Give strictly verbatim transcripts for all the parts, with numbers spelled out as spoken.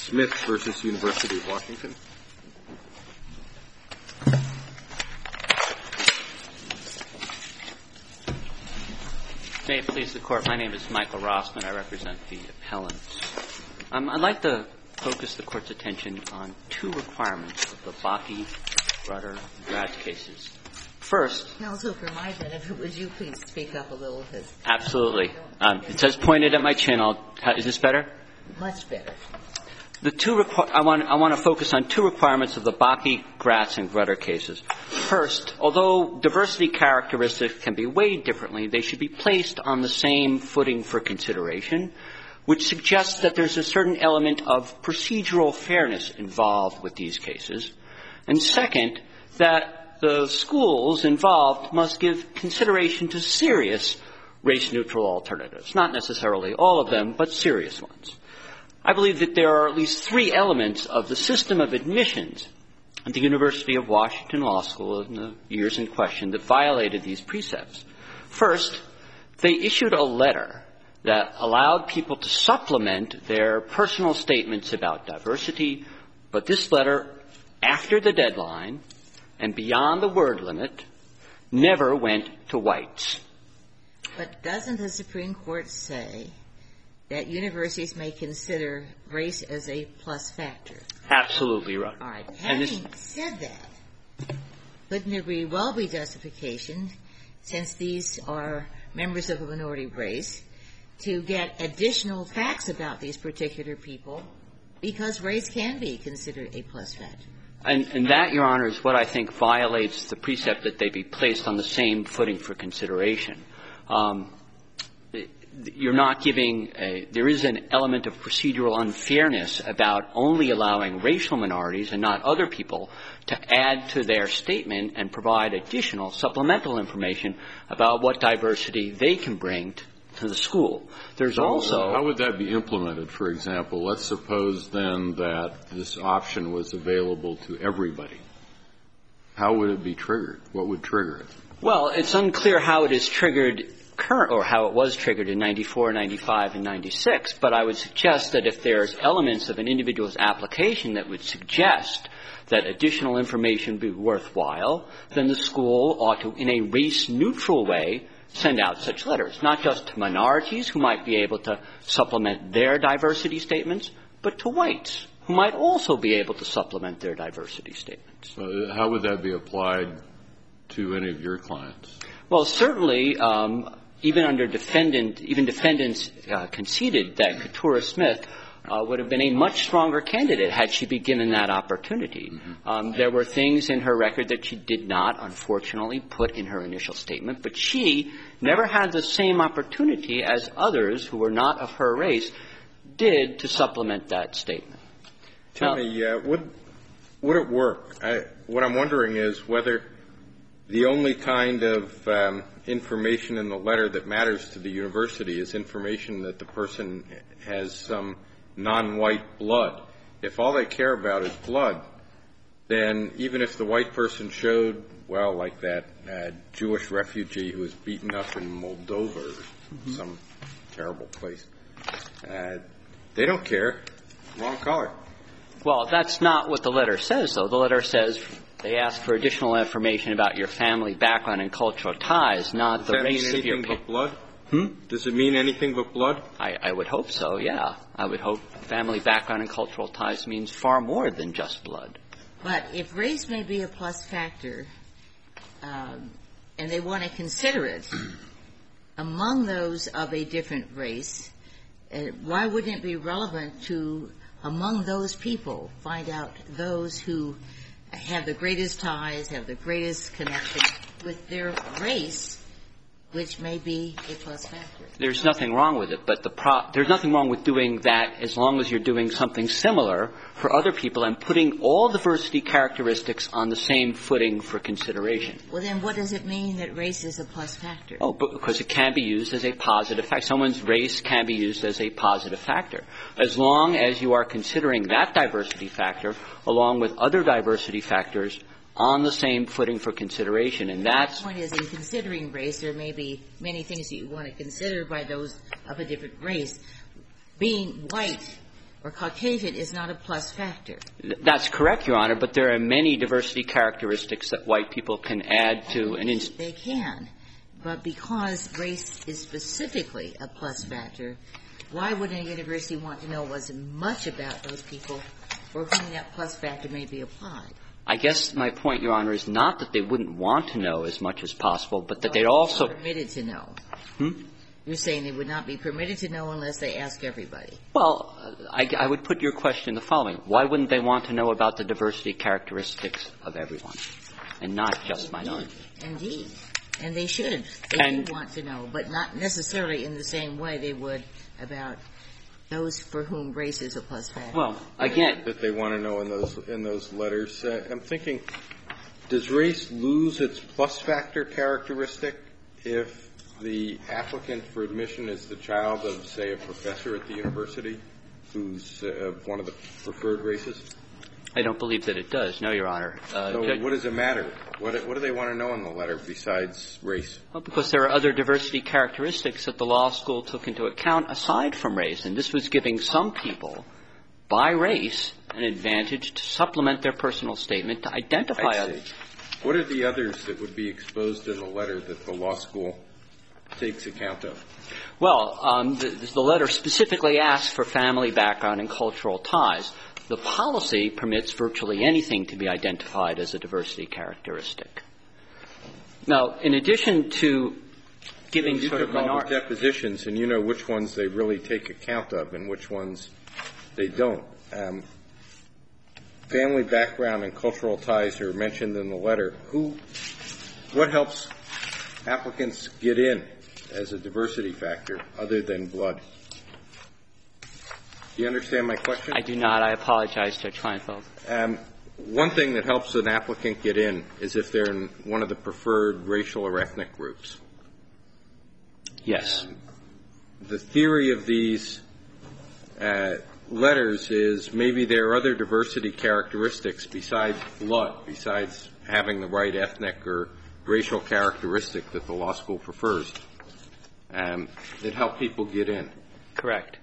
Smith versus University of Washington. May it please the Court, my name is Michael Rossman. I represent the appellants. Um, I'd like to focus the Court's attention on two requirements of the Bakke, Rudder, and Gratz cases. First, Counsel, for my benefit, would you please speak up a little? Absolutely. Um, it says pointed at my chin. I'll, is this better? Much better. The two requ- I want I want to focus on two requirements of the Bakke, Gratz, and Rudder cases. First, although diversity characteristics can be weighed differently, they should be placed on the same footing for consideration, which suggests that there's a certain element of procedural fairness involved with these cases. And second, that the schools involved must give consideration to serious race-neutral alternatives, not necessarily all of them, but serious ones. I believe that there are at least three elements of the system of admissions at the University of Washington Law School in the years in question that violated these precepts. First, they issued a letter that allowed people to supplement their personal statements about diversity, but this letter, after the deadline and beyond the word limit, never went to whites. But doesn't the Supreme Court say that universities may consider race as a plus factor? Absolutely right. All right. And Having this, said that, couldn't there be well be justification, since these are members of a minority race, to get additional facts about these particular people, because race can be considered a plus factor? And, and that, Your Honor, is what I think violates the precept that they be placed on the same footing for consideration. Um, You're not giving a – there is an element of procedural unfairness about only allowing racial minorities and not other people to add to their statement and provide additional supplemental information about what diversity they can bring to, to the school. There's so also – how would that be implemented, for example? Let's suppose then that this option was available to everybody. How would it be triggered? What would trigger it? Well, it's unclear how it is triggered current, or how it was triggered in ninety-four, ninety-five, and ninety-six, but I would suggest that if there's elements of an individual's application that would suggest that additional information be worthwhile, then the school ought to, in a race-neutral way, send out such letters, not just to minorities who might be able to supplement their diversity statements, but to whites who might also be able to supplement their diversity statements. Uh, how would that be applied to any of your clients? Well, certainly, um, even under defendant, even defendants uh, conceded that Keturah Smith uh, would have been a much stronger candidate had she been given that opportunity. Mm-hmm. Um, there were things in her record that she did not, unfortunately, put in her initial statement, but she never had the same opportunity as others who were not of her race did to supplement that statement. Tell now, me, uh, would would it work? I, what I'm wondering is whether the only kind of um, information in the letter that matters to the university is information that the person has some non-white blood. If all they care about is blood, then even if the white person showed, well, like that uh, Jewish refugee who was beaten up in Moldova or mm-hmm. some terrible place, uh, they don't care. Wrong color. Well, that's not what the letter says, though. The letter says they ask for additional information about your family background and cultural ties, not Does the that race mean of your anything but blood? Hmm? Does it mean anything but blood? I, I would hope so, yeah. I would hope family background and cultural ties means far more than just blood. But if race may be a plus factor, um, and they want to consider it among those of a different race, uh, why wouldn't it be relevant to, among those people, find out those who have the greatest ties, have the greatest connection with their race, which may be a plus factor? There's nothing wrong with it, but the pro- there's nothing wrong with doing that as long as you're doing something similar for other people and putting all diversity characteristics on the same footing for consideration. Well, then what does it mean that race is a plus factor? Oh, but because it can be used as a positive factor. Someone's race can be used as a positive factor. As long as you are considering that diversity factor along with other diversity factors on the same footing for consideration, and that's... The point is, in considering race, there may be many things that you want to consider by those of a different race. Being white or Caucasian is not a plus factor. That's correct, Your Honor, but there are many diversity characteristics that white people can add to an instance. They can, but because race is specifically a plus factor, why would a university want to know as much about those people for whom that plus factor may be applied? I guess my point, Your Honor, is not that they wouldn't want to know as much as possible, but that they'd also permitted to know. Hmm? You're saying they would not be permitted to know unless they ask everybody. Well, I, I would put your question in the following. Why wouldn't they want to know about the diversity characteristics of everyone and not just minorities? Indeed. And they should. They and, do want to know, but not necessarily in the same way they would about those for whom race is a plus factor. Well, again, that they want to know in those in those letters. Uh, I'm thinking, does race lose its plus factor characteristic if the applicant for admission is the child of, say, a professor at the university who's uh, one of the preferred races? I don't believe that it does. No, Your Honor. Uh, so Judge, what does it matter? What, what do they want to know in the letter besides race? Well, because there are other diversity characteristics that the law school took into account aside from race, and this was giving some people, by race, an advantage to supplement their personal statement to identify others. What are the others that would be exposed in the letter that the law school takes account of? Well, um, the, the letter specifically asks for family background and cultural ties. The policy permits virtually anything to be identified as a diversity characteristic. Now, in addition to giving so you sort of took all minor- the depositions, and you know which ones they really take account of and which ones they don't. Um, family background and cultural ties are mentioned in the letter. Who, what helps applicants get in as a diversity factor other than blood? Do you understand my question? I do not. I apologize, Judge Kleinfeld. Um, one thing that helps an applicant get in is if they're in one of the preferred racial or ethnic groups. Yes. Um, the theory of these uh, letters is maybe there are other diversity characteristics besides blood, besides having the right ethnic or racial characteristic that the law school prefers, um, that help people get in. Correct.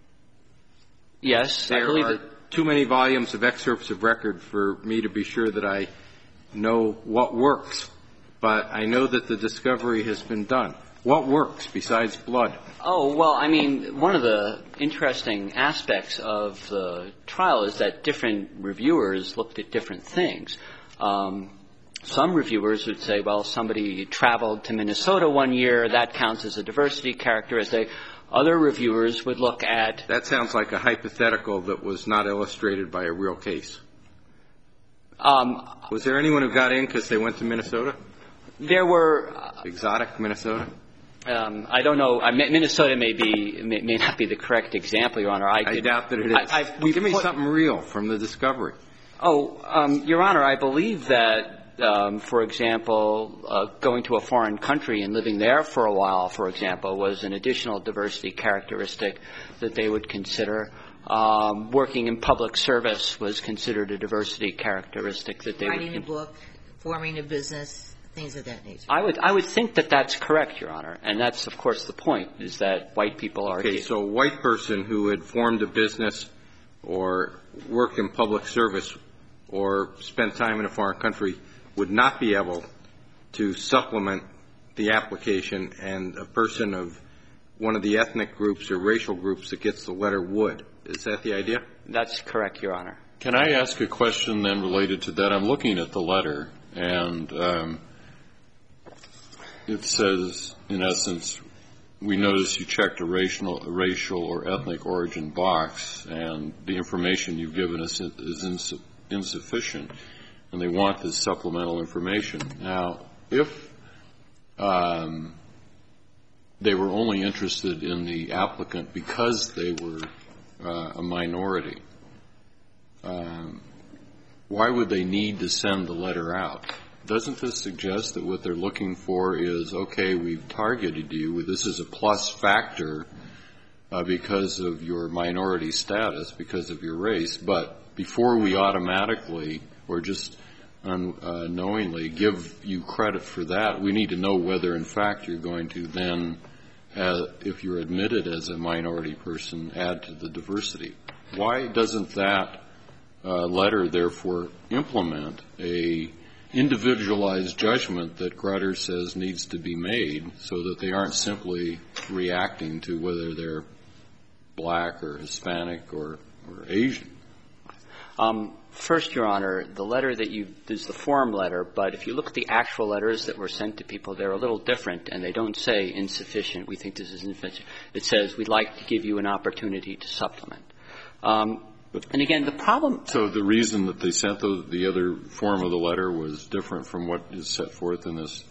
Yes, there I believe are that. Too many volumes of excerpts of record for me to be sure that I know what works, but I know that the discovery has been done. What works besides blood? Oh, well, I mean, one of the interesting aspects of the trial is that different reviewers looked at different things. Um, some reviewers would say, well, somebody traveled to Minnesota one year, that counts as a diversity characteristic. Other reviewers would look at... That sounds like a hypothetical that was not illustrated by a real case. Um, was there anyone who got in because they went to Minnesota? There were... Uh, Exotic Minnesota? Um, I don't know. I, Minnesota may be may, may not be the correct example, Your Honor. I, I could, doubt that it is. I, I've, Give me put, something real from the discovery. Oh, um, Your Honor, I believe that... Um, for example, uh, going to a foreign country and living there for a while, for example, was an additional diversity characteristic that they would consider. Um, working in public service was considered a diversity characteristic that they Writing would. Writing a book, forming a business, things of that nature. I would, I would think that that's correct, Your Honor, and that's, of course, the point: is that white people are. Okay, so a white person who had formed a business or worked in public service or spent time in a foreign country would not be able to supplement the application, and a person of one of the ethnic groups or racial groups that gets the letter would. Is that the idea? That's correct, Your Honor. Can I ask a question then related to that? I'm looking at the letter, and um, it says, in essence, we notice you checked a racial, a racial or ethnic origin box, and the information you've given us is ins- insufficient. And they want this supplemental information. Now, if um, they were only interested in the applicant because they were uh, a minority, um, why would they need to send the letter out? Doesn't this suggest that what they're looking for is, okay, we've targeted you, this is a plus factor uh, because of your minority status, because of your race, but before we automatically or just unknowingly give you credit for that, we need to know whether, in fact, you're going to then, uh, if you're admitted as a minority person, add to the diversity. Why doesn't that uh, letter, therefore, implement a individualized judgment that Grutter says needs to be made so that they aren't simply reacting to whether they're black or Hispanic or, or Asian? Um, first, Your Honor, the letter that you – is the form letter, but if you look at the actual letters that were sent to people, they're a little different, and they don't say insufficient. We think this is insufficient. It says we'd like to give you an opportunity to supplement. Um, and again, the problem – So the reason that they sent the, the other form of the letter was different from what is set forth in this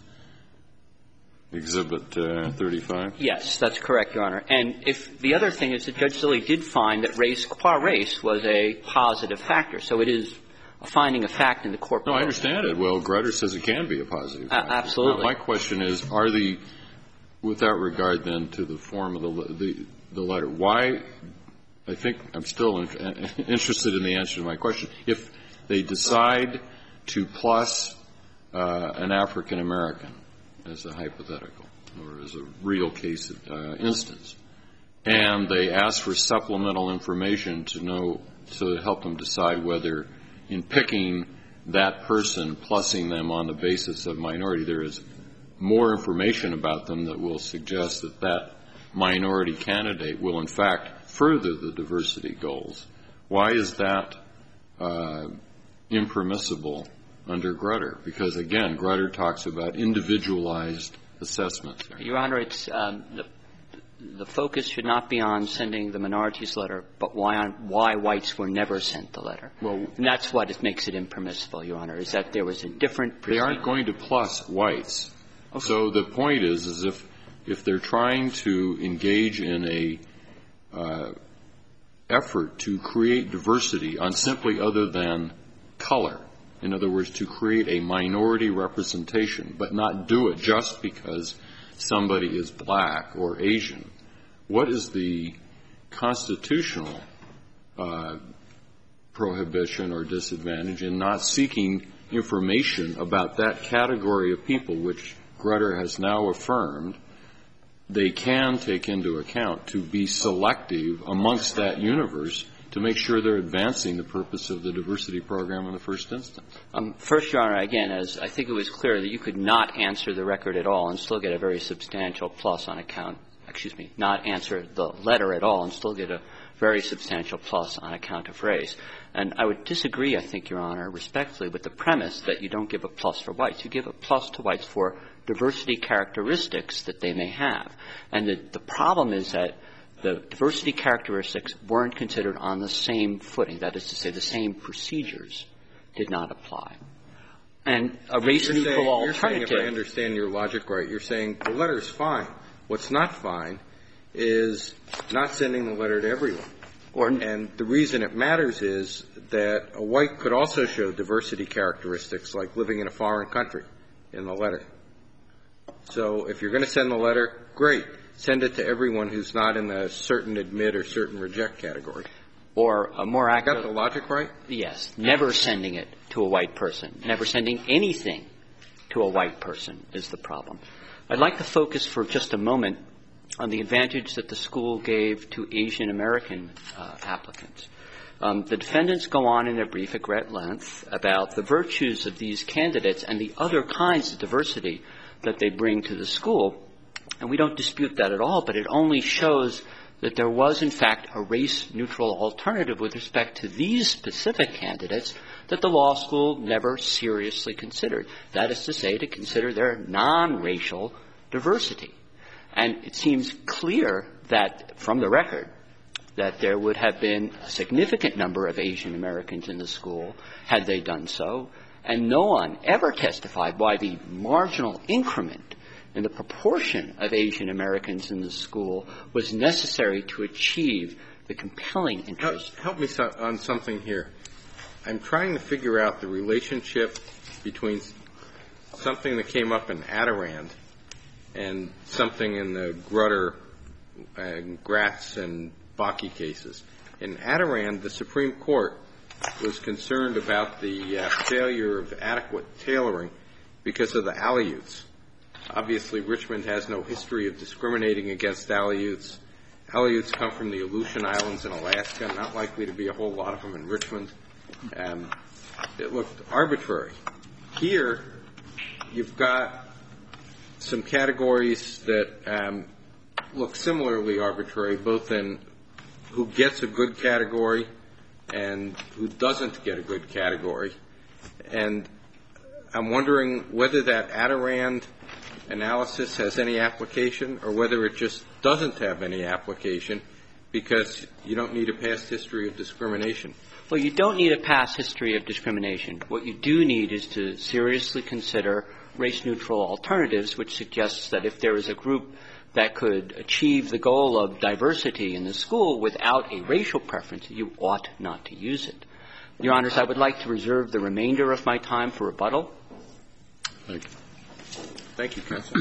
Exhibit uh, thirty-five? Yes, that's correct, Your Honor. And if the other thing is that Judge Zille did find that race, qua race, was a positive factor. So it is a finding of fact in the court. No, I understand it. Well, Grutter says it can be a positive factor. Uh, absolutely. My question is, are the, without regard then to the form of the, the, the letter, why, I think I'm still in, interested in the answer to my question. If they decide to plus uh, an African American, as a hypothetical or as a real case uh, instance, and they ask for supplemental information to know, to help them decide whether in picking that person, plussing them on the basis of minority, there is more information about them that will suggest that that minority candidate will in fact further the diversity goals. Why is that uh, impermissible under Grutter? Because, again, Grutter talks about individualized assessments. Your Honor, it's um, the, the focus should not be on sending the minorities letter, but why on why whites were never sent the letter. Well, and that's what it makes it impermissible, Your Honor, is that there was a different They aren't going to plus whites. Okay. So the point is, is if if they're trying to engage in a uh, effort to create diversity on simply other than color, in other words, to create a minority representation, but not do it just because somebody is black or Asian, what is the constitutional uh, prohibition or disadvantage in not seeking information about that category of people, which Grutter has now affirmed they can take into account to be selective amongst that universe to make sure they're advancing the purpose of the diversity program in the first instance? Um, first, Your Honor, again, as I think it was clear that you could not answer the record at all and still get a very substantial plus on account, excuse me, not answer the letter at all and still get a very substantial plus on account of race. And I would disagree, I think, Your Honor, respectfully, with the premise that you don't give a plus for whites. You give a plus to whites for diversity characteristics that they may have. And the, the problem is that the diversity characteristics weren't considered on the same footing. That is to say, the same procedures did not apply. And a race-neutral alternative. You're saying, if I understand your logic right, you're saying the letter is fine. What's not fine is not sending the letter to everyone. Or, and the reason it matters is that a white could also show diversity characteristics, like living in a foreign country, in the letter. So if you're going to send the letter, great. Send it to everyone who's not in the certain admit or certain reject category. Or a more accurate. Got the logic right? Yes. Never sending it to a white person. Never sending anything to a white person is the problem. I'd like to focus for just a moment on the advantage that the school gave to Asian American uh, applicants. Um, the defendants go on in their brief at great length about the virtues of these candidates and the other kinds of diversity that they bring to the school. And we don't dispute that at all, but it only shows that there was, in fact, a race-neutral alternative with respect to these specific candidates that the law school never seriously considered. That is to say, to consider their non-racial diversity. And it seems clear that, from the record, that there would have been a significant number of Asian Americans in the school had they done so, and no one ever testified why the marginal increment in the proportion of Asian Americans in the school was necessary to achieve the compelling interest. Help me so- on something here. I'm trying to figure out the relationship between something that came up in Adirond and something in the Grutter, uh, Gratz, and Bakke cases. In Adirond, the Supreme Court was concerned about the uh, failure of adequate tailoring because of the Aleuts. Obviously, Richmond has no history of discriminating against Aleuts. Aleuts come from the Aleutian Islands in Alaska, not likely to be a whole lot of them in Richmond. Um, it looked arbitrary. Here, you've got some categories that um, look similarly arbitrary, both in who gets a good category and who doesn't get a good category. And I'm wondering whether that Adirond analysis has any application or whether it just doesn't have any application because you don't need a past history of discrimination. Well, you don't need a past history of discrimination. What you do need is to seriously consider race-neutral alternatives, which suggests that if there is a group that could achieve the goal of diversity in the school without a racial preference, you ought not to use it. Your Honors, I would like to reserve the remainder of my time for rebuttal. Thank you. Thank you, Counsel.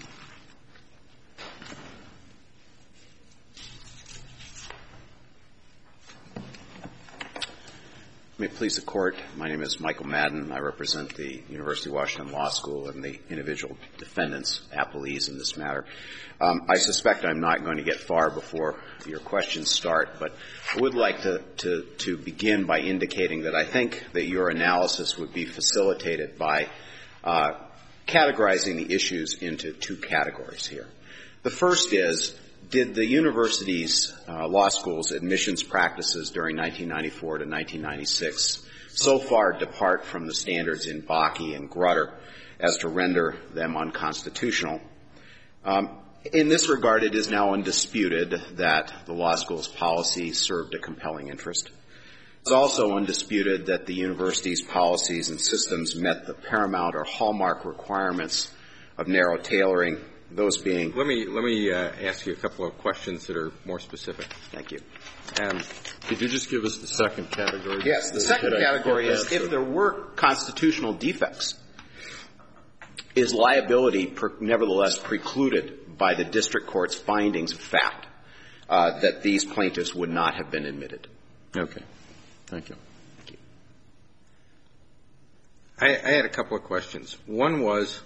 May it please the Court, my name is Michael Madden. I represent the University of Washington Law School and the individual defendants, appellees in this matter. Um, I suspect I'm not going to get far before your questions start, but I would like to, to, to begin by indicating that I think that your analysis would be facilitated by uh, categorizing the issues into two categories here. The first is, did the university's uh, law school's admissions practices during nineteen ninety-four to nineteen ninety-six so far depart from the standards in Bakke and Grutter as to render them unconstitutional? Um, in this regard, it is now undisputed that the law school's policy served a compelling interest. It's also undisputed that the university's policies and systems met the paramount or hallmark requirements of narrow tailoring, those being... Let me, let me uh, ask you a couple of questions that are more specific. Thank you. Um, Could you just give us the second category? Yes, the second category is if there were constitutional defects, is liability per, nevertheless precluded by the district court's findings of fact uh, that these plaintiffs would not have been admitted? Okay. Thank you. Thank you. I, I had a couple of questions. One was,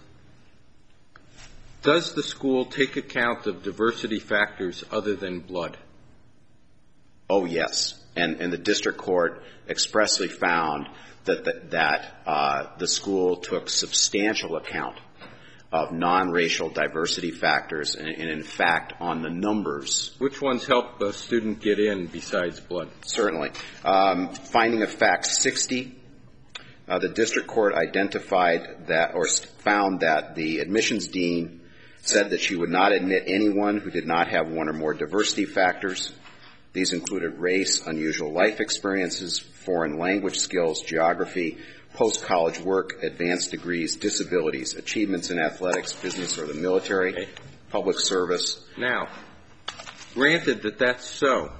does the school take account of diversity factors other than blood? Oh, yes. And, and the district court expressly found that the, that uh, the school took substantial account of non-racial diversity factors, and, and in fact, on the numbers. Which ones help a student get in besides blood? Certainly. Um, finding of fact sixty, uh, the district court identified that or found that the admissions dean said that she would not admit anyone who did not have one or more diversity factors. These included race, unusual life experiences, foreign language skills, geography, post-college work, advanced degrees, disabilities, achievements in athletics, business or the military, okay. Public service. Now, granted that that's so,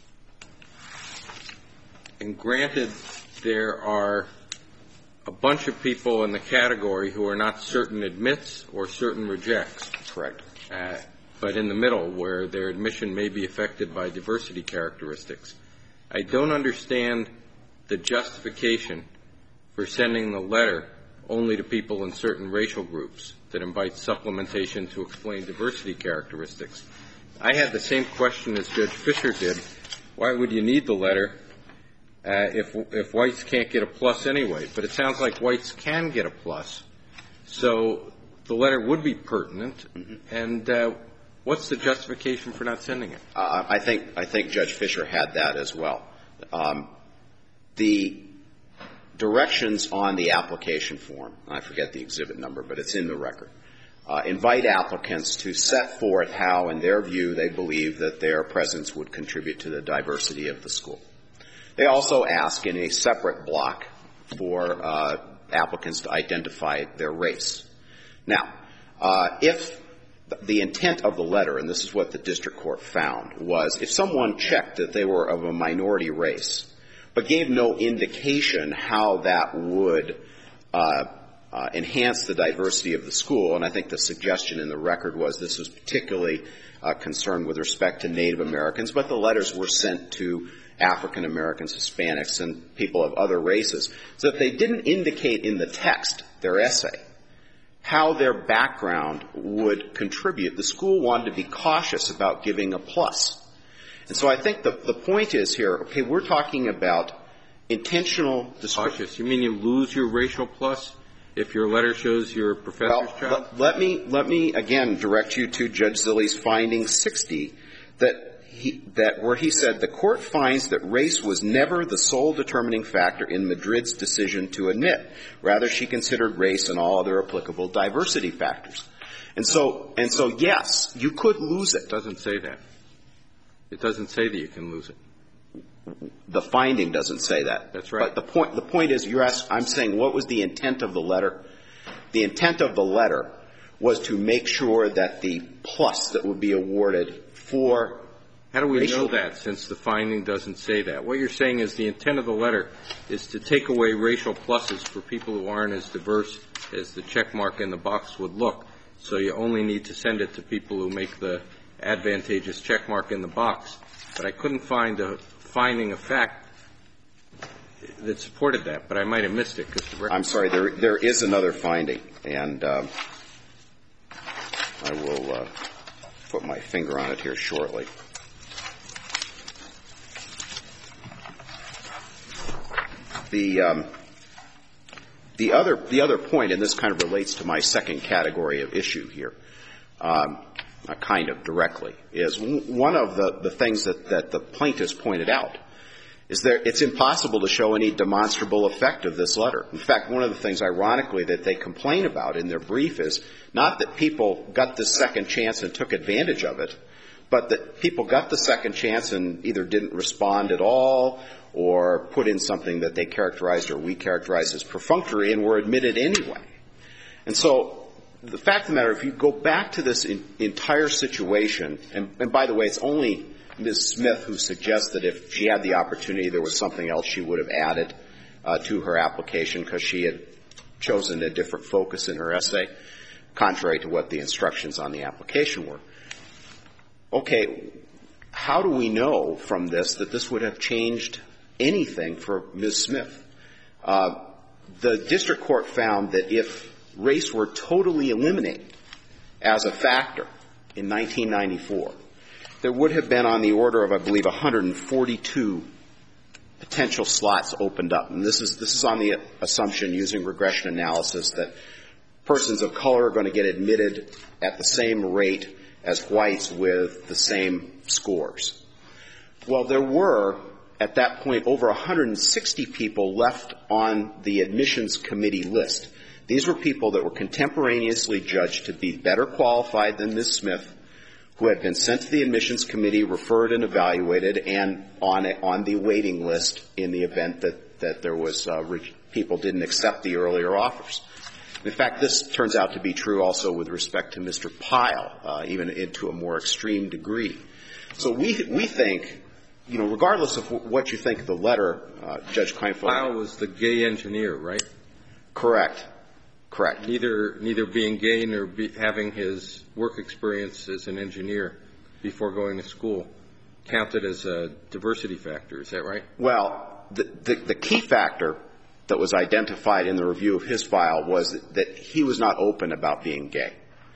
and granted there are a bunch of people in the category who are not certain admits or certain rejects. Correct. Uh, but in the middle, where their admission may be affected by diversity characteristics. I don't understand the justification for sending the letter only to people in certain racial groups that invite supplementation to explain diversity characteristics. I had the same question as Judge Fisher did. Why would you need the letter uh, if, if whites can't get a plus anyway? But it sounds like whites can get a plus. So the letter would be pertinent. Mm-hmm. And uh, what's the justification for not sending it? Uh, I think I think Judge Fisher had that as well. Um, the directions on the application form, I forget the exhibit number, but it's in the record, uh, invite applicants to set forth how, in their view, they believe that their presence would contribute to the diversity of the school. They also ask in a separate block for uh, applicants to identify their race. Now, uh, if the intent of the letter, and this is what the district court found, was if someone checked that they were of a minority race, but gave no indication how that would uh, uh, enhance the diversity of the school, and I think the suggestion in the record was this was particularly uh, concerned with respect to Native Americans, but the letters were sent to African Americans, Hispanics, and people of other races. So if they didn't indicate in the text, their essay, how their background would contribute, the school wanted to be cautious about giving a plus. And so I think the, the point is here, okay, we're talking about intentional discrimination. Cautious. You mean you lose your racial plus if your letter shows you're a professor's well, child? Let, let me, let me again direct you to Judge Zille's finding sixty, that he, that where he said the court finds that race was never the sole determining factor in Madrid's decision to admit. Rather, she considered race and all other applicable diversity factors. And so, and so, yes, you could lose it. It doesn't say that. It doesn't say that you can lose it. The finding doesn't say that. That's right. But the point, the point is, you're asking, I'm saying, what was the intent of the letter? The intent of the letter was to make sure that the plus that would be awarded for How do we racial, know that, since the finding doesn't say that? What you're saying is the intent of the letter is to take away racial pluses for people who aren't as diverse as the check mark in the box would look. So you only need to send it to people who make the advantageous check mark in the box. But I couldn't find a finding of fact that supported that, but I might have missed it. Cause the I'm sorry, there, there is another finding, and um, I will uh, put my finger on it here shortly. The um, the other the other point, and this kind of relates to my second category of issue here, um, uh, kind of directly, is w- one of the, the things that, that the plaintiffs pointed out is that it's impossible to show any demonstrable effect of this letter. In fact, one of the things, ironically, that they complain about in their brief is not that people got this second chance and took advantage of it, but that people got the second chance and either didn't respond at all or put in something that they characterized or we characterized as perfunctory and were admitted anyway. And so the fact of the matter, if you go back to this in, entire situation, and, and by the way, it's only Miz Smith who suggests that if she had the opportunity, there was something else she would have added uh, to her application because she had chosen a different focus in her essay, contrary to what the instructions on the application were. Okay, how do we know from this that this would have changed anything for Miz Smith? Uh, the district court found that if race were totally eliminated as a factor in nineteen ninety-four, there would have been on the order of, I believe, one hundred forty-two potential slots opened up. And this is, this is on the assumption, using regression analysis, that persons of color are going to get admitted at the same rate as whites with the same scores. Well, there were, at that point, over one hundred sixty people left on the admissions committee list. These were people that were contemporaneously judged to be better qualified than Miz Smith, who had been sent to the admissions committee, referred and evaluated, and on a, on the waiting list in the event that, that there was uh, re- people didn't accept the earlier offers. In fact, this turns out to be true also with respect to Mister Pyle, uh, even into a more extreme degree. So we we think, you know, regardless of w- what you think of the letter, uh, Judge Kleinfeld. Pyle was the gay engineer, right? Correct. Correct. Neither neither being gay nor be, having his work experience as an engineer before going to school counted as a diversity factor. Is that right? Well, the the, the key factor that was identified in the review of his file was that, that he was not open about being gay.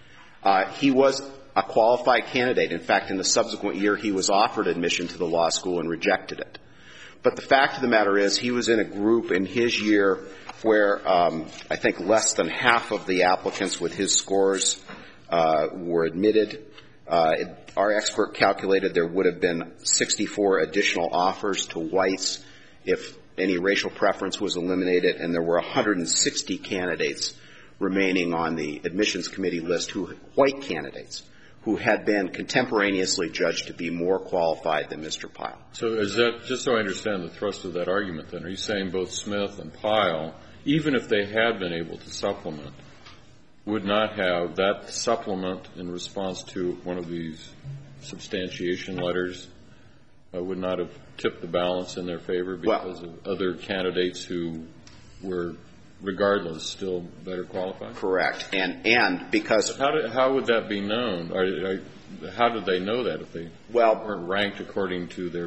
Uh, he was a qualified candidate. In fact, in the subsequent year, he was offered admission to the law school and rejected it. But the fact of the matter is, he was in a group in his year where um, I think less than half of the applicants with his scores uh, were admitted. Uh, it, our expert calculated there would have been sixty-four additional offers to whites if any racial preference was eliminated, and there were one hundred sixty candidates remaining on the admissions committee list, who white candidates, who had been contemporaneously judged to be more qualified than Mister Pyle. So is that, just so I understand the thrust of that argument then, are you saying both Smith and Pyle, even if they had been able to supplement, would not have that supplement in response to one of these substantiation letters, uh, would not have tipped the balance in their favor because well, of other candidates who were, regardless, still better qualified? Correct. And and because... How, did, how would that be known? Are, are, how did they know that if they well, weren't ranked according to their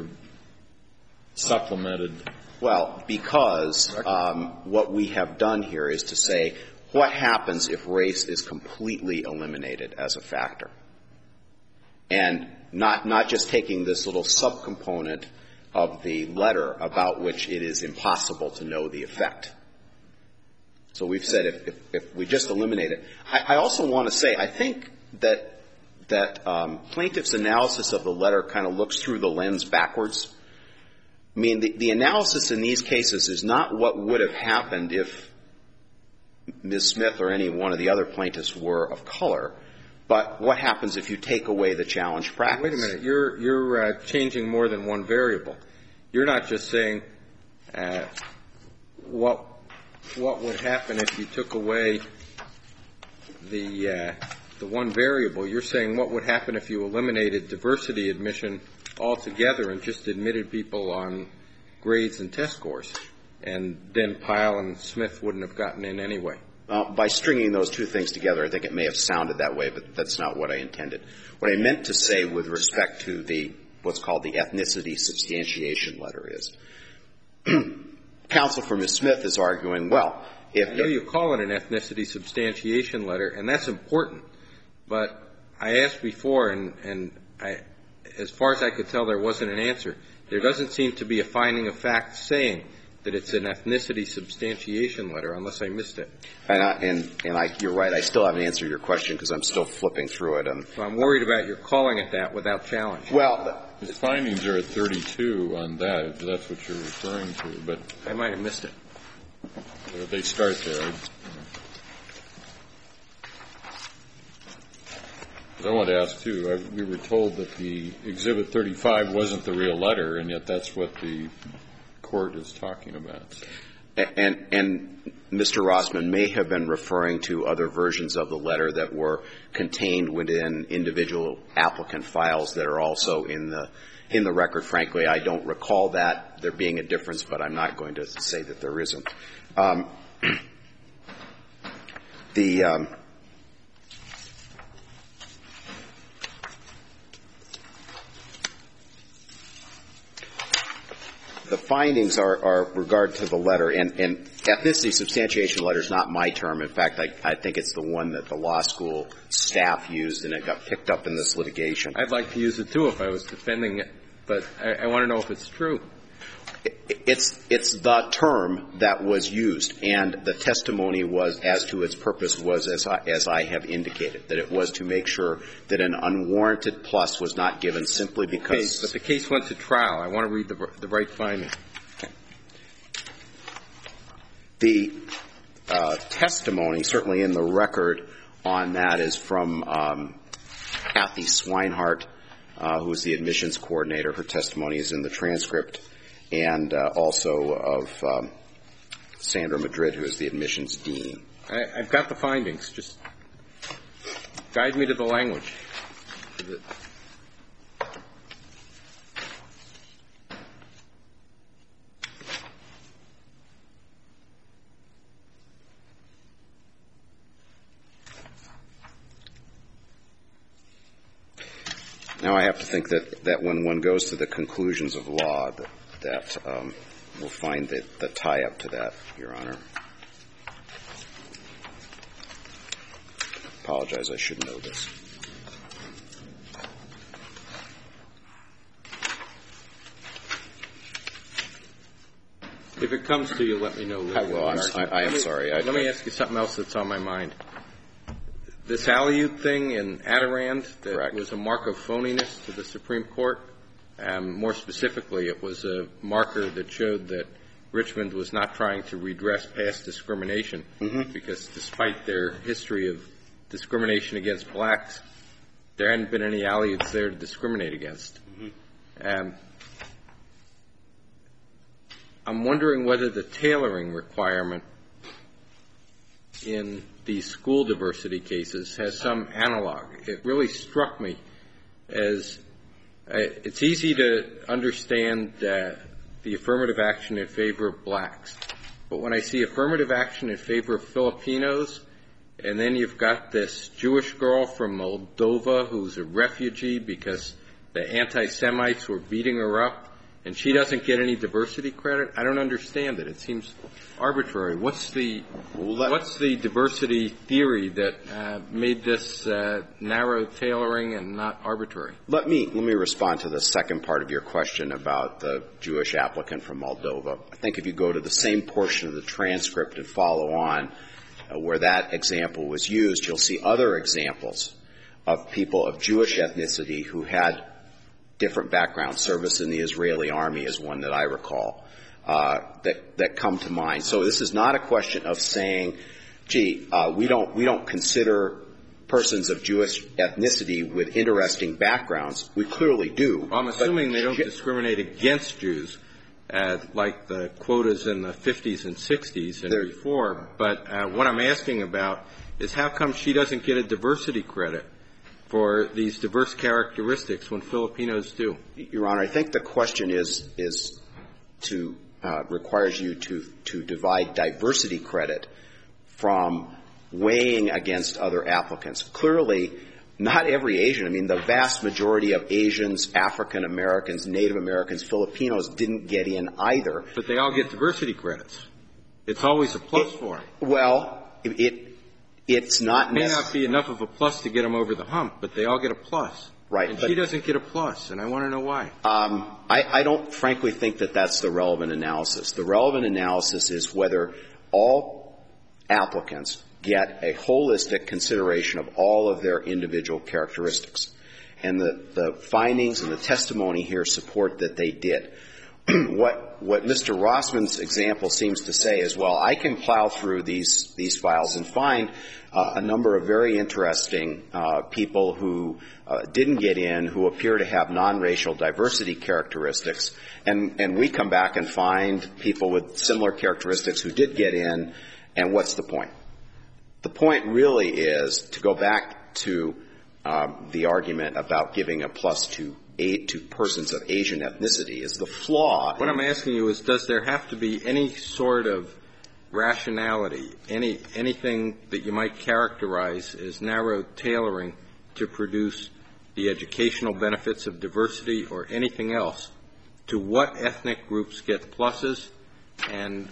supplemented... Well, because um, what we have done here is to say, what happens if race is completely eliminated as a factor? And not, not just taking this little subcomponent of the letter about which it is impossible to know the effect. So we've said if, if, if we just eliminate it. I, I also want to say, I think that, that um, plaintiff's analysis of the letter kind of looks through the lens backwards. I mean, the, the analysis in these cases is not what would have happened if Miz Smith or any one of the other plaintiffs were of color, but what happens if you take away the challenge practice? Wait a minute. You're, you're uh, changing more than one variable. You're not just saying uh, what, what would happen if you took away the, uh, the one variable. You're saying what would happen if you eliminated diversity admission altogether and just admitted people on grades and test scores, and then Pyle and Smith wouldn't have gotten in anyway. Uh, by stringing those two things together, I think it may have sounded that way, but that's not what I intended. What I meant to say with respect to the what's called the ethnicity substantiation letter is, counsel for Miz Smith is arguing, well, if... I know you call it an ethnicity substantiation letter, and that's important, but I asked before, and, and I... as far as I could tell, there wasn't an answer. There doesn't seem to be a finding of fact saying that it's an ethnicity substantiation letter, unless I missed it. And, I, and, and I, you're right. I still haven't answered your question because I'm still flipping through it. And so I'm worried about your calling it that without challenge. Well, the findings are at thirty-two on that, if that's what you're referring to. But I might have missed it. They start there. I want to ask, too, I, we were told that the Exhibit thirty-five wasn't the real letter, and yet that's what the court is talking about. So. And, and Mister Rossman may have been referring to other versions of the letter that were contained within individual applicant files that are also in the in the record. Frankly, I don't recall that there being a difference, but I'm not going to say that there isn't. Um, the um, The findings are, are regard to the letter, and, and ethnicity substantiation letter is not my term. In fact, I, I think it's the one that the law school staff used, and it got picked up in this litigation. I'd like to use it, too, if I was defending it, but I, I want to know if it's true. It's, it's the term that was used, and the testimony was, as to its purpose, was as I, as I have indicated, that it was to make sure that an unwarranted plus was not given simply because. Okay, but the case went to trial. I want to read the, the right finding. Okay. The uh, testimony, certainly in the record on that, is from um, Kathy Swinehart, uh, who is the admissions coordinator. Her testimony is in the transcript. And uh, also of um, Sandra Madrid, who is the admissions dean. I, I've got the findings. Just guide me to the language. Now I have to think that, that when one goes to the conclusions of law, that that um, we'll find the, the tie-up to that, Your Honor. Apologize, I should know this. If it comes to you, let me know. I will. I'm, I, I am me, sorry. I, let me ask you something else that's on my mind. This Aliud thing in Adirond that Correct. was a mark of phoniness to the Supreme Court. Um, more specifically, it was a marker that showed that Richmond was not trying to redress past discrimination, mm-hmm. because despite their history of discrimination against blacks, there hadn't been any Aliuds there to discriminate against. Mm-hmm. Um, I'm wondering whether the tailoring requirement in these school diversity cases has some analog. It really struck me as uh, it's easy to understand uh, the affirmative action in favor of blacks, but when I see affirmative action in favor of Filipinos, and then you've got this Jewish girl from Moldova who's a refugee because the anti-Semites were beating her up, and she doesn't get any diversity credit? I don't understand it. It seems arbitrary. What's the what's the diversity theory that uh, made this uh, narrow tailoring and not arbitrary? Let me let me respond to the second part of your question about the Jewish applicant from Moldova. I think if you go to the same portion of the transcript and follow on uh, where that example was used, you'll see other examples of people of Jewish ethnicity who had different backgrounds. Service in the Israeli army is one that I recall. Uh, that, that come to mind. So this is not a question of saying, gee, uh, we don't, we don't consider persons of Jewish ethnicity with interesting backgrounds. We clearly do. Well, I'm assuming they don't discriminate against Jews, uh, like the quotas in the fifties and sixties and before. But uh, what I'm asking about is how come she doesn't get a diversity credit for these diverse characteristics when Filipinos do? Your Honor, I think the question is, is to Uh, requires you to, to divide diversity credit from weighing against other applicants. Clearly, not every Asian, I mean, the vast majority of Asians, African Americans, Native Americans, Filipinos didn't get in either. But they all get diversity credits. It's always a plus it, for them. Well, it, it it's not It may not be enough of a plus to get them over the hump, but they all get a plus. Right. And but, she doesn't get a plus, and I want to know why. Um, I, I don't frankly think that that's the relevant analysis. The relevant analysis is whether all applicants get a holistic consideration of all of their individual characteristics. And the, the findings and the testimony here support that they did. what what Mister Rossman's example seems to say is, well, I can plow through these these files and find uh, a number of very interesting uh, people who uh, didn't get in, who appear to have non-racial diversity characteristics, and and we come back and find people with similar characteristics who did get in, and what's the point? The point really is to go back to um, the argument about giving a plus to aid to persons of Asian ethnicity is the flaw. What I'm asking you is, does there have to be any sort of rationality, any anything that you might characterize as narrow tailoring to produce the educational benefits of diversity or anything else to what ethnic groups get pluses and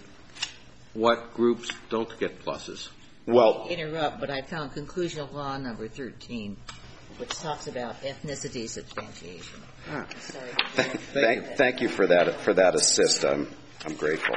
what groups don't get pluses? Well, interrupt, but I found conclusion of law number thirteen, which talks about ethnicity substantiation. Ah. Sorry. Thank, thank, thank you for that for that assist. I'm I'm grateful.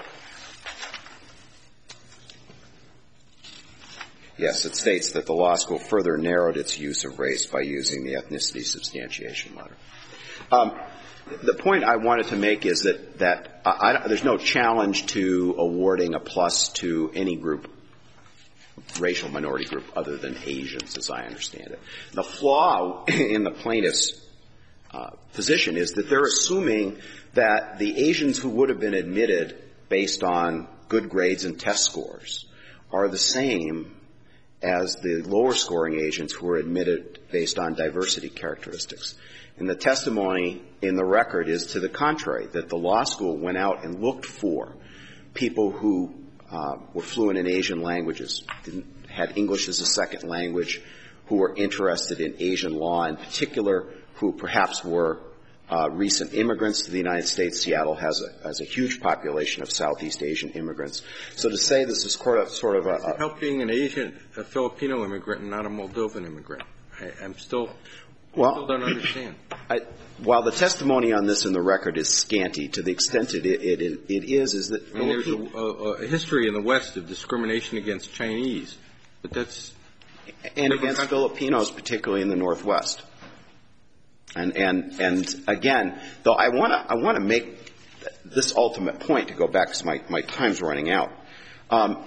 Yes, it states that the law school further narrowed its use of race by using the ethnicity substantiation letter. Um, the point I wanted to make is that that I, I, there's no challenge to awarding a plus to any group, racial minority group, other than Asians, as I understand it. The flaw in the plaintiff's uh, position is that they're assuming that the Asians who would have been admitted based on good grades and test scores are the same as the lower scoring Asians who were admitted based on diversity characteristics. And the testimony in the record is to the contrary, that the law school went out and looked for people who uh, were fluent in Asian languages, didn't, had English as a second language, who were interested in Asian law in particular, who perhaps were uh, recent immigrants to the United States. Seattle has a, has a huge population of Southeast Asian immigrants. So to say this is sort of, sort of a... a help being an Asian, a Filipino immigrant and not a Moldovan immigrant. I, I'm still... Well, I still don't understand. I, while the testimony on this in the record is scanty, to the extent it, it, it, it is, is that... I mean, there's a, a, a history in the West of discrimination against Chinese, but that's... And against Filipinos, particularly in the Northwest. And, and, and again, though I want to, I want to make this ultimate point to go back because my, my time's running out. Um,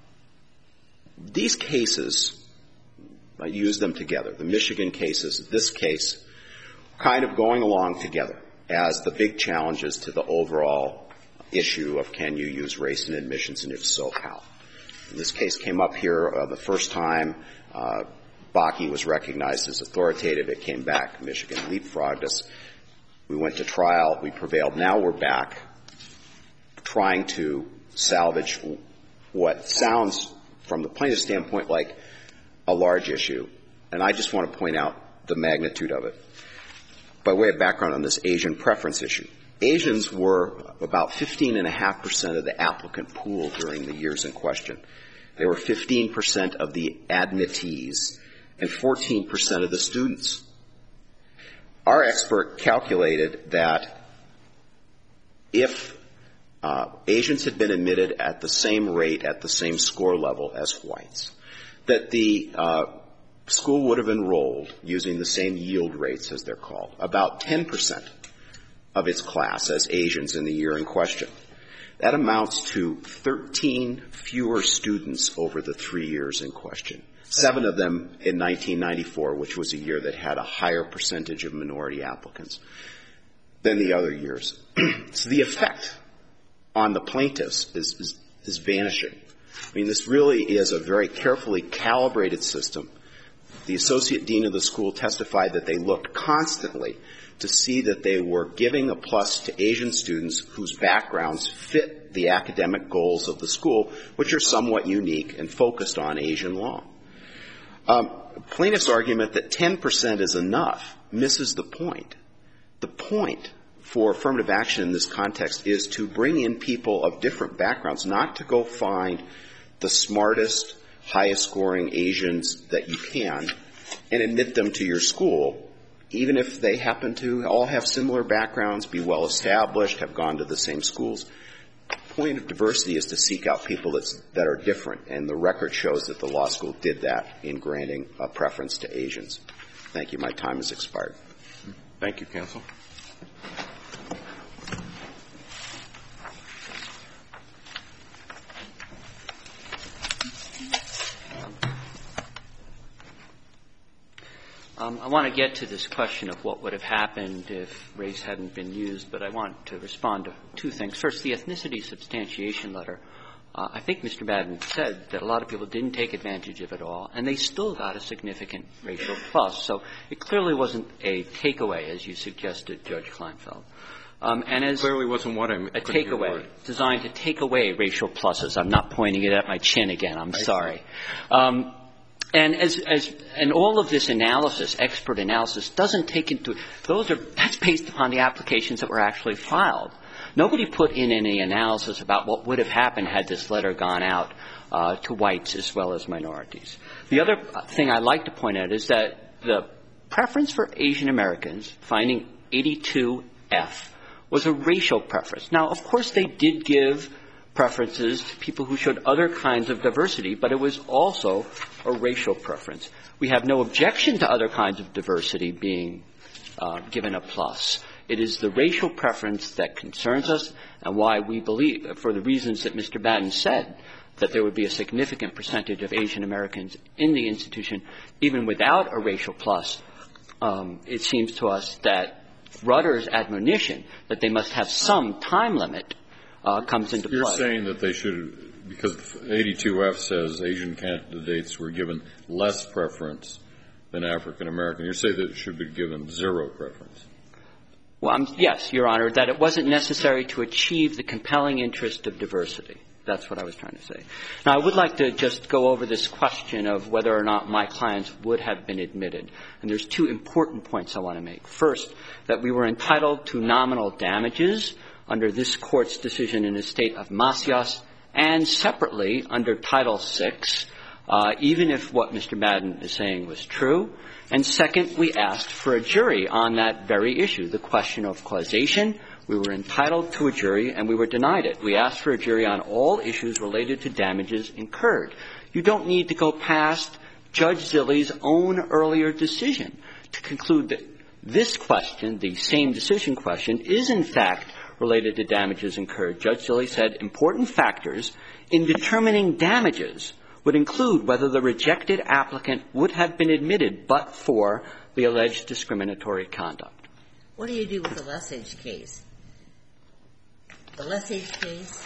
these cases, I use them together, the Michigan cases, this case, kind of going along together as the big challenges to the overall issue of can you use race in admissions, and if so, how. And this case came up here uh, the first time. Uh, Bakke was recognized as authoritative. It came back. Michigan leapfrogged us. We went to trial. We prevailed. Now we're back trying to salvage what sounds, from the plaintiff's standpoint, like a large issue. And I just want to point out the magnitude of it. By way of background on this Asian preference issue, Asians were about fifteen and a half percent of the applicant pool during the years in question. They were fifteen percent of the admittees and fourteen percent of the students. Our expert calculated that if uh, Asians had been admitted at the same rate, at the same score level as whites, that the uh, school would have enrolled, using the same yield rates as they're called, about ten percent of its class as Asians in the year in question. That amounts to thirteen fewer students over the three years in question, seven of them in nineteen ninety-four, which was a year that had a higher percentage of minority applicants than the other years. So the effect on the plaintiffs is, is, is vanishing. I mean, this really is a very carefully calibrated system. The associate dean of the school testified that they looked constantly to see that they were giving a plus to Asian students whose backgrounds fit the academic goals of the school, which are somewhat unique and focused on Asian law. Um, plaintiff's argument that ten percent is enough misses the point. The point for affirmative action in this context is to bring in people of different backgrounds, not to go find the smartest, highest scoring Asians that you can and admit them to your school, even if they happen to all have similar backgrounds, be well established, have gone to the same schools. The point of diversity is to seek out people that's, that are different, and the record shows that the law school did that in granting a preference to Asians. Thank you. My time has expired. Thank you, counsel. Um, I want to get to this question of what would have happened if race hadn't been used, but I want to respond to two things. First, the ethnicity substantiation letter. Uh, I think Mister Madden said that a lot of people didn't take advantage of it all, and they still got a significant racial plus. So it clearly wasn't a takeaway, as you suggested, Judge Kleinfeld. Um, and as clearly wasn't what I'm a takeaway designed to take away racial pluses. I'm not pointing it at my chin again. I'm sorry. Um, And as, as, and all of this analysis, expert analysis, doesn't take into, those are, that's based upon the applications that were actually filed. Nobody put in any analysis about what would have happened had this letter gone out, uh, to whites as well as minorities. The other thing I'd like to point out is that the preference for Asian Americans, finding eighty-two F, was a racial preference. Now, of course, they did give preferences to people who showed other kinds of diversity, but it was also a racial preference. We have no objection to other kinds of diversity being uh, given a plus. It is the racial preference that concerns us, and why we believe, for the reasons that Mister Madden said, that there would be a significant percentage of Asian Americans in the institution, even without a racial plus. Um, it seems to us that Rudder's admonition that they must have some time limit Uh, comes into You're play. You're saying that they should, because eighty-two F says Asian candidates were given less preference than African American. You're saying that it should be given zero preference. Well, I'm, yes, Your Honor, that it wasn't necessary to achieve the compelling interest of diversity. That's what I was trying to say. Now, I would like to just go over this question of whether or not my clients would have been admitted. And there's two important points I want to make. First, that we were entitled to nominal damages under this Court's decision in the state of Macias, and separately under Title six, uh, even if what Mister Madden is saying was true. And second, we asked for a jury on that very issue, the question of causation. We were entitled to a jury, and we were denied it. We asked for a jury on all issues related to damages incurred. You don't need to go past Judge Zille's own earlier decision to conclude that this question, the same decision question, is in fact related to damages incurred. Judge Zille said important factors in determining damages would include whether the rejected applicant would have been admitted but for the alleged discriminatory conduct. What do you do with the Lesage case? The Lesage case?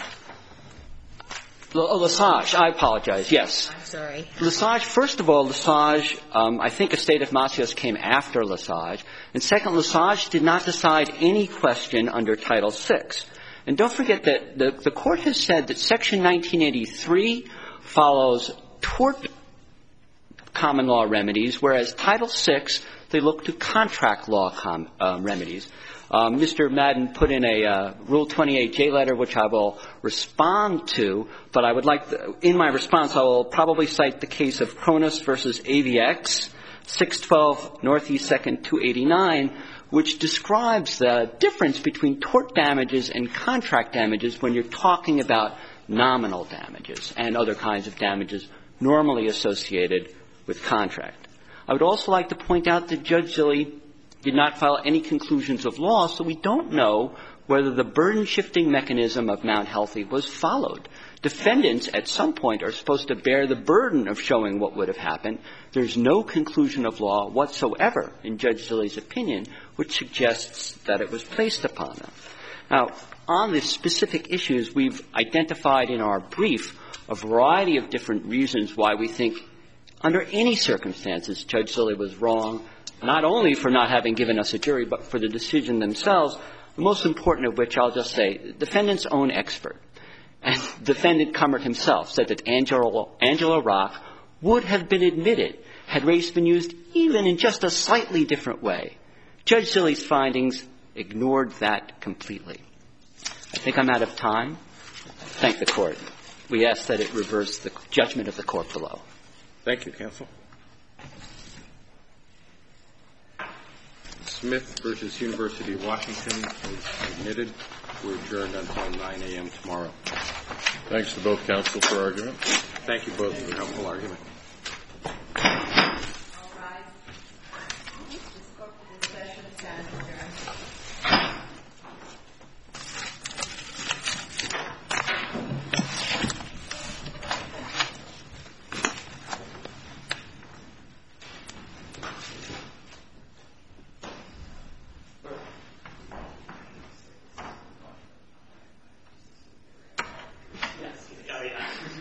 Oh, Lesage. I apologize. Yes. I'm sorry. Lesage, first of all, Lesage, um, I think a state of Macias came after Lesage. And second, Lesage did not decide any question under Title six. And don't forget that the, the Court has said that Section nineteen eighty-three follows tort common law remedies, whereas Title six, they look to contract law com, um, remedies. Uh, Mister Madden put in a uh, Rule twenty-eight J letter, which I will respond to, but I would like to, in my response, I will probably cite the case of Cronus versus A V X, six twelve Northeast second two eighty-nine, which describes the difference between tort damages and contract damages when you're talking about nominal damages and other kinds of damages normally associated with contract. I would also like to point out that Judge Zille did not file any conclusions of law, so we don't know whether the burden-shifting mechanism of Mount Healthy was followed. Defendants at some point are supposed to bear the burden of showing what would have happened. There's no conclusion of law whatsoever in Judge Zille's opinion which suggests that it was placed upon them. Now, on the specific issues, we've identified in our brief a variety of different reasons why we think under any circumstances Judge Zille was wrong, not only for not having given us a jury, but for the decision themselves, the most important of which I'll just say, the defendant's own expert. And Defendant Cummert himself said that Angela, Angela Rock would have been admitted had race been used even in just a slightly different way. Judge Zille's findings ignored that completely. I think I'm out of time. Thank the Court. We ask that it reverse the judgment of the Court below. Thank you, counsel. Smith versus University of Washington is admitted. We're adjourned until nine a.m. tomorrow. Thanks to both counsel for argument. Thank you both for a helpful argument. Yes. Oh, yeah.